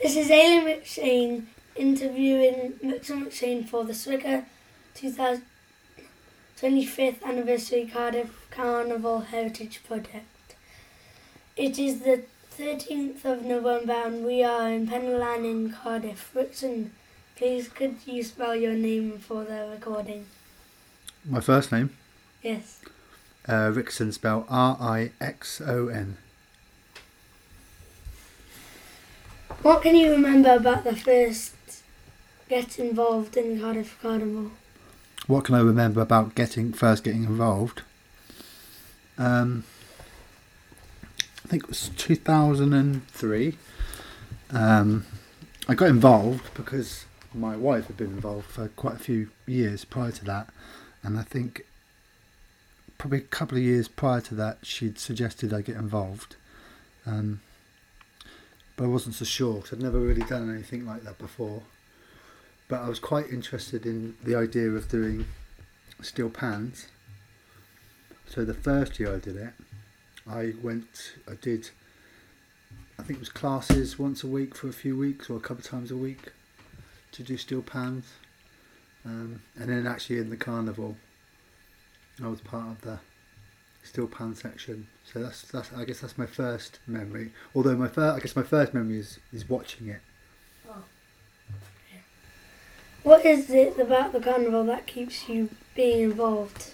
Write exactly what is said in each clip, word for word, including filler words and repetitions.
This is Aileen McShane interviewing Mixon McShane for the Swigger twenty-fifth Anniversary Cardiff Carnival Heritage Project. It is the thirteenth of November and we are in Penlan in Cardiff. Rixon, please could you spell your name for the recording? My first name? Yes. Uh, Rixon, spelled R I X O N. What can you remember about the first get involved in Cardiff Carnival? What can I remember about getting first getting involved? Um, I think it was two thousand three. Um, I got involved because my wife had been involved for quite a few years prior to that, and I think probably a couple of years prior to that she'd suggested I get involved. Um, but I wasn't so sure because I'd never really done anything like that before. But I was quite interested in the idea of doing steel pans. So the first year I did it, I went, I did, I think it was classes once a week for a few weeks or a couple of times a week to do steel pans. Um, and then actually in the carnival, I was part of the steel pan section. So that's, that's I guess that's my first memory. Although my first, I guess my first memory is, is watching it. Oh. What is it about the carnival that keeps you being involved?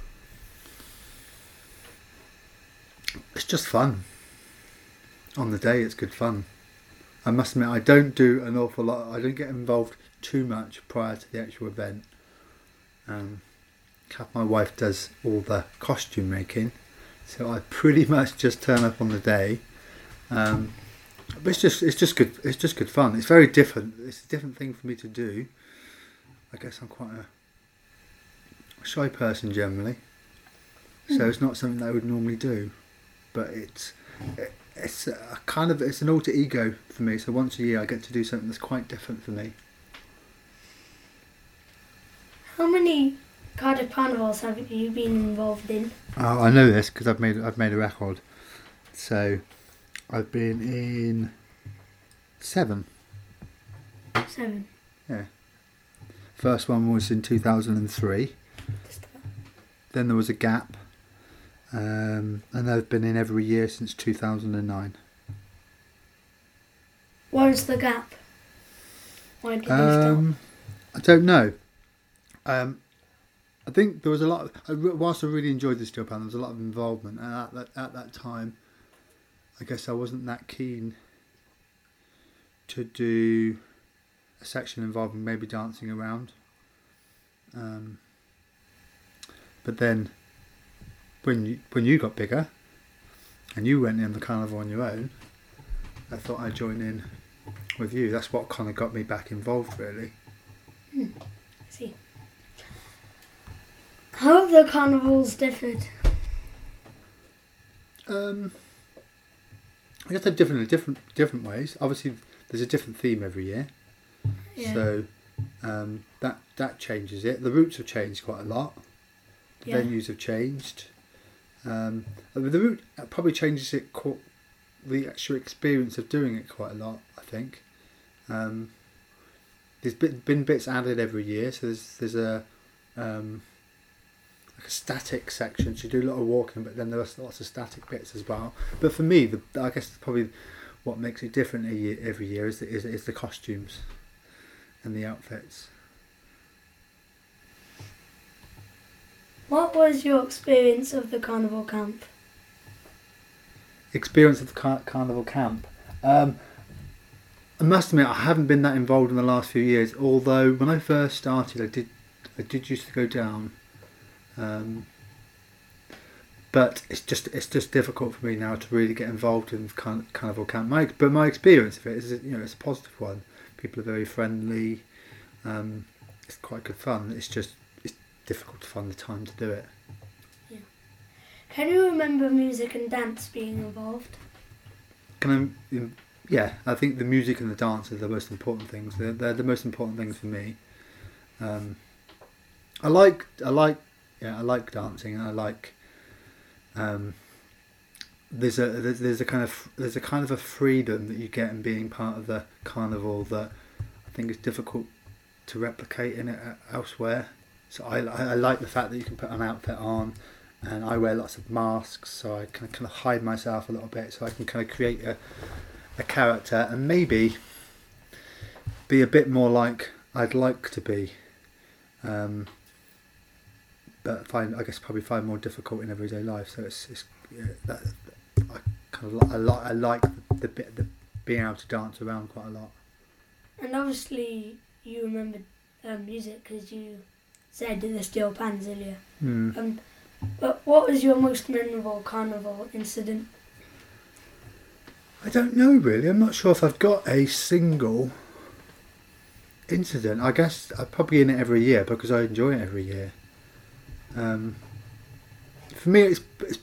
It's just fun. On the day it's good fun. I must admit I don't do an awful lot, I don't get involved too much prior to the actual event. Um, Kath, my wife, does all the costume making, so I pretty much just turn up on the day. Um, but it's just it's just good it's just good fun. It's very different. It's a different thing for me to do. I guess I'm quite a shy person generally, so mm. it's not something that I would normally do. But it's it, it's a kind of it's an alter ego for me. So once a year I get to do something that's quite different for me. How many Cardiff Carnivals have you been involved in? Oh, I know this because I've made I've made a record. So I've been in seven. Seven. Yeah. First one was in two thousand three. Then there was a gap. Um, and I've been in every year since two thousand nine. What was the gap? Why did you um, stop? I don't know. Um, I think there was a lot of, whilst I really enjoyed the steel pan, there was a lot of involvement, and at that, at that time I guess I wasn't that keen to do a section involving maybe dancing around. Um, but then when you, when you got bigger and you went in the carnival on your own, I thought I'd join in with you. That's what kind of got me back involved, really. Hmm. I see. How have the carnivals differed? Um, I guess they're different in different different ways. Obviously, there's a different theme every year, yeah. so um, that that changes it. The routes have changed quite a lot. The yeah. venues have changed. Um, the route probably changes it. Quite, the actual experience of doing it quite a lot. I think um, there's been, been bits added every year. So there's there's a um, like a static section, so you do a lot of walking, but then there are lots of static bits as well. But for me, the, I guess probably what makes it different a year, every year is the, is, is the costumes and the outfits. What was your experience of the carnival camp? Experience of the car- carnival camp? Um, I must admit I haven't been that involved in the last few years, although when I first started I did I did used to go down. Um, but it's just it's just difficult for me now to really get involved in carn- carnival camp. My but my experience of it is, you know, it's a positive one. People are very friendly. Um, it's quite good fun. It's just it's difficult to find the time to do it. Yeah. Can you remember music and dance being involved? Can I? Yeah, I think the music and the dance are the most important things. They're, they're the most important things for me. Um, I like I like. Yeah, I like dancing and I like um, there's a there's, there's a kind of there's a kind of a freedom that you get in being part of the carnival that I think is difficult to replicate in it elsewhere. So I, I like the fact that you can put an outfit on, and I wear lots of masks, so I can kind of hide myself a little bit, so I can kind of create a a character and maybe be a bit more like I'd like to be, um, but find I guess probably find more difficult in everyday life. So it's it's yeah, that, I kind of li- I like I like the bit the being able to dance around quite a lot. And obviously you remembered um, music because you said the steel pans earlier. Mm. Um, but what was your most memorable carnival incident? I don't know really. I'm not sure if I've got a single incident. I guess I'm probably in it every year because I enjoy it every year. Um, for me, it's, it's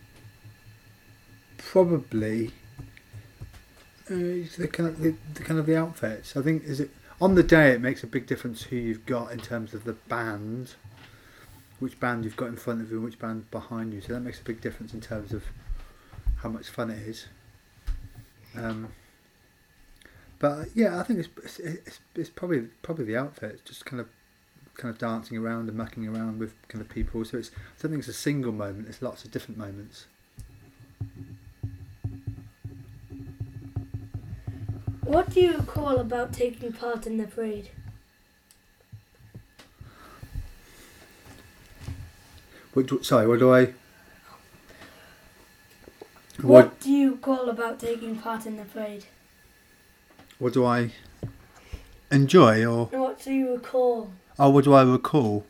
probably uh, it's the kind of the, the kind of the outfits. I think is it on the day it makes a big difference who you've got in terms of the band, which band you've got in front of you and which band behind you. So that makes a big difference in terms of how much fun it is. Um, but yeah, I think it's, it's it's probably probably the outfit, just kind of kind of dancing around and mucking around with kind of people. So it's I don't think it's a single moment. It's lots of different moments. What do you recall about taking part in the parade? What do, sorry, what do I? What, What do you recall about taking part in the parade? what do I enjoy or? And what do you recall? Oh, what do I recall?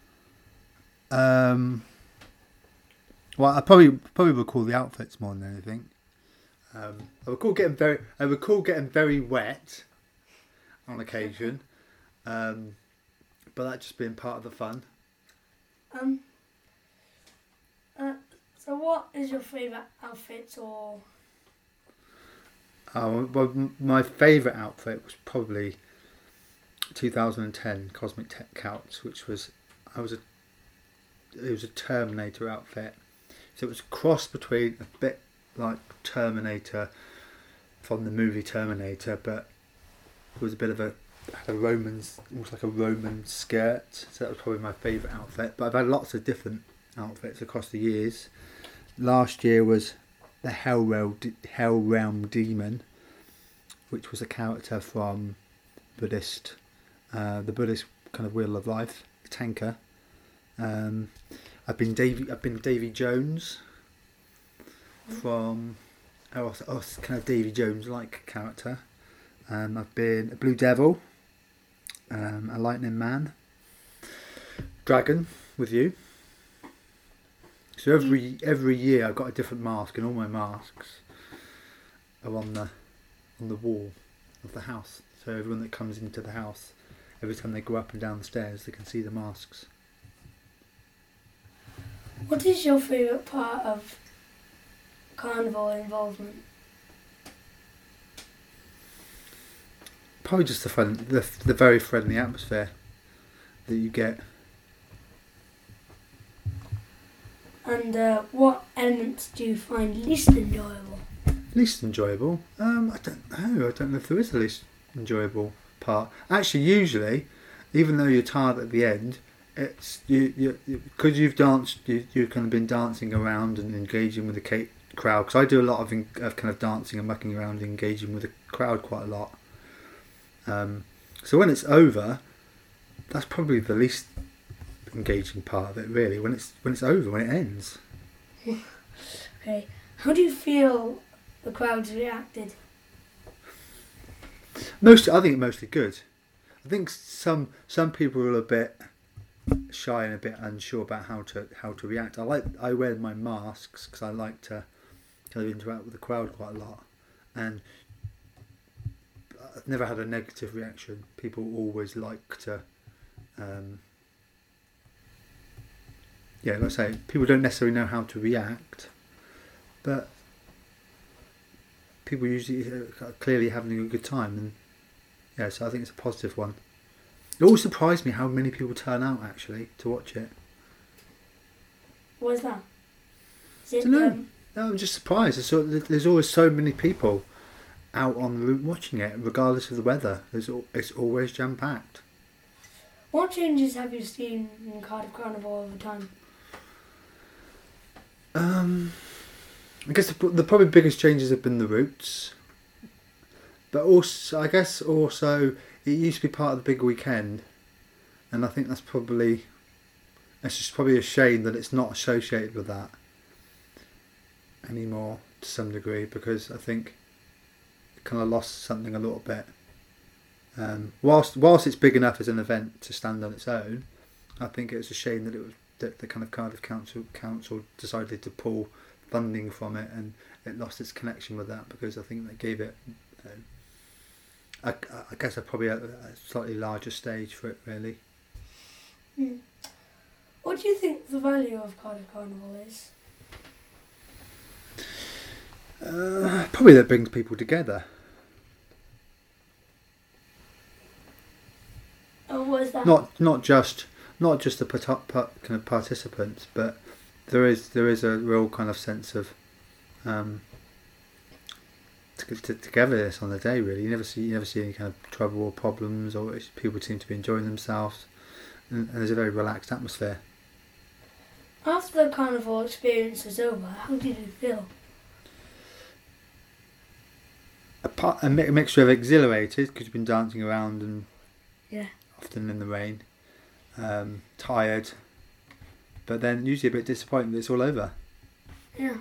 Um, well, I probably probably recall the outfits more than anything. Um, I recall getting very I recall getting very wet on occasion, um, but that just being part of the fun. Um. Uh, so, what is your favourite outfit or? Oh, well, m- my favourite outfit was probably two thousand ten Cosmic Tech Couch, which was I was a it was a Terminator outfit, so it was a cross between a bit like Terminator from the movie Terminator, but it was a bit of a had a Roman, almost like a Roman skirt. So that was probably my favourite outfit. But I've had lots of different outfits across the years. Last year was the Hell Realm, Hell Realm Demon, which was a character from Buddhist, uh, the Buddhist kind of Wheel of Life, tanker. Um, I've been Davy, I've been Davy Jones from, oh, oh kind of Davy Jones like character. Um, I've been a Blue Devil, um, a Lightning Man, Dragon with you. So every every year I've got a different mask, and all my masks are on the on the wall of the house. So everyone that comes into the house, every time they go up and down the stairs, they can see the masks. What is your favourite part of carnival involvement? Probably just the fun, the the very friendly atmosphere that you get. And uh, what elements do you find least enjoyable? Least enjoyable? Um, I don't know. I don't know if there is a least enjoyable part. Actually, usually, even though you're tired at the end, it's you you because you, you've danced. You you've kind of been dancing around and engaging with the ca- crowd. Because I do a lot of, in, of kind of dancing and mucking around, and engaging with the crowd quite a lot. Um, so when it's over, that's probably the least engaging part of it, really. When it's when it's over, when it ends. Okay. How do you feel the crowds reacted? Most, I think, mostly good. I think some some people are a bit shy and a bit unsure about how to how to react. I like I wear my masks because I like to kind of interact with the crowd quite a lot, and I've never had a negative reaction. People always like to. Um, Yeah, like I say, people don't necessarily know how to react, but people usually are clearly having a good time, and yeah, so I think it's a positive one. It always surprised me how many people turn out actually to watch it. What is that? Is it Dunno. um, No, I'm just surprised. There's, so, there's always so many people out on the route watching it, regardless of the weather. There's al- it's always jam packed. What changes have you seen in Cardiff Carnival over time? Um, I guess the, the probably biggest changes have been the routes, but also I guess also it used to be part of the big weekend, and I think that's probably it's just probably a shame that it's not associated with that anymore to some degree, because I think it kind of lost something a little bit. Um, whilst whilst it's big enough as an event to stand on its own, I think it was a shame that it was that the kind of Cardiff Council Council decided to pull funding from it, and it lost its connection with that, because I think they gave it, uh, I, I guess, a probably a, a slightly larger stage for it really. Hmm. What do you think the value of Cardiff Carnival is? Uh, probably that it brings people together. Oh, what is that? Not not just not just the part, part, kind of participants, but there is there is a real kind of sense of um, t- t- togetherness on the day. Really, you never see you never see any kind of trouble or problems, or it's, people seem to be enjoying themselves, and, and there's a very relaxed atmosphere. After the carnival experience was over, how did you feel? A, part, a mi- mixture of exhilarated, because you've been dancing around and Yeah. often in the rain, um, tired, but then usually a bit disappointed that it's all over. Yeah.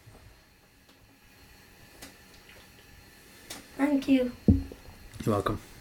Thank you. You're welcome.